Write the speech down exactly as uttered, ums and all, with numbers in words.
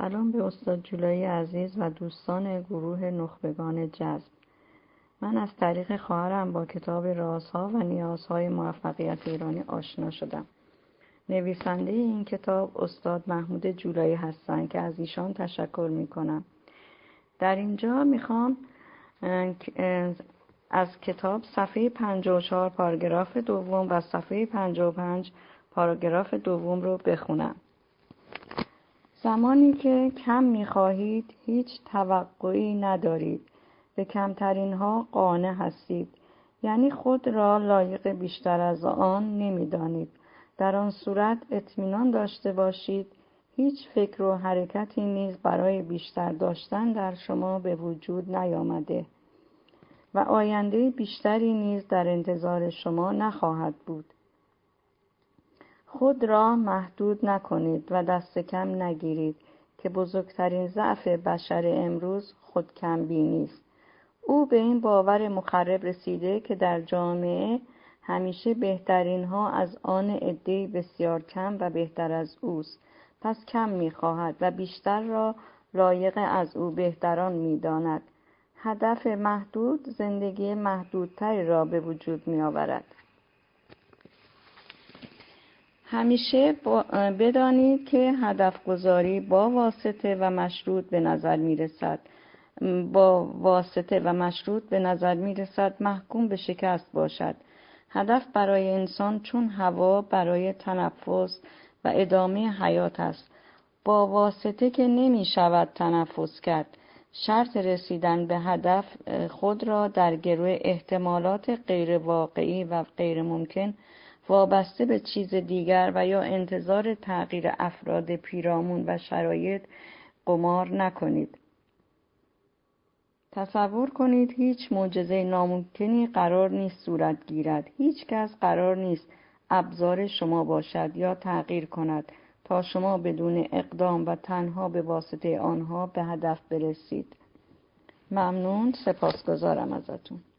سلام به استاد جولایی عزیز و دوستان گروه نخبگان جذب. من از طریق خواهرم با کتاب رازها و نیازهای موفقیت ایرانی آشنا شدم. نویسنده این کتاب استاد محمود جولایی هستند که از ایشان تشکر میکنم. در اینجا میخوام از کتاب صفحه پنجاه و چهار پاراگراف دوم و صفحه پنجاه و پنج پاراگراف دوم رو بخونم. زمانی که کم می‌خواهید هیچ توقعی ندارید، به کمترین ها قانع هستید، یعنی خود را لایق بیشتر از آن نمی‌دانید. در آن صورت اطمینان داشته باشید هیچ فکر و حرکتی نیز برای بیشتر داشتن در شما به وجود نیامده و آینده بیشتری نیز در انتظار شما نخواهد بود. خود را محدود نکنید و دست کم نگیرید که بزرگترین ضعف بشر امروز خود کم بینی است. او به این باور مخرب رسیده که در جامعه همیشه بهترین ها از آن عده‌ای بسیار کم و بهتر از اوست، پس کم می‌خواهد و بیشتر را لایق از او بهتران می‌داند. هدف محدود زندگی محدودتری را به وجود می‌آورد. همیشه بدانید که هدف گذاری با واسطه و مشروط به نظر می رسد. با واسطه و مشروط به نظر می رسد محکوم به شکست باشد. هدف برای انسان چون هوا برای تنفس و ادامه حیات است. با واسطه که نمی شود تنفس کرد. شرط رسیدن به هدف خود را در گروه احتمالات غیر واقعی و غیر ممکن وابسته به چیز دیگر و یا انتظار تغییر افراد پیرامون و شرایط قمار نکنید. تصور کنید هیچ معجزه ناممکنی قرار نیست صورت گیرد. هیچ کس قرار نیست ابزار شما باشد یا تغییر کند تا شما بدون اقدام و تنها به واسطه آنها به هدف برسید. ممنون، سپاسگزارم ازتون.